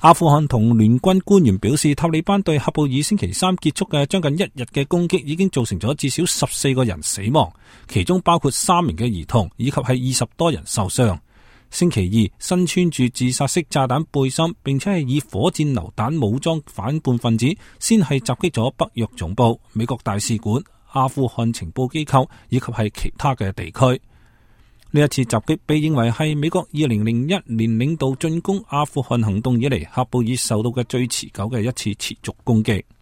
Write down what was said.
阿富汗同聯軍官員表示，塔利班對喀布爾星期三結束嘅將近1日嘅攻擊已經造成咗至少14個人死亡，其中包括3名嘅兒童，以及係20多人受傷。星期二，身穿住自殺式炸彈背心，並且係以火箭榴彈武裝反叛分子，先係襲擊咗北約總部、美國大使館、阿富汗情報機構以及係其他嘅地區。呢一次襲擊被認為係美國2001年領導進攻阿富汗行動以嚟，喀布爾受到嘅最持久嘅一次持續攻擊。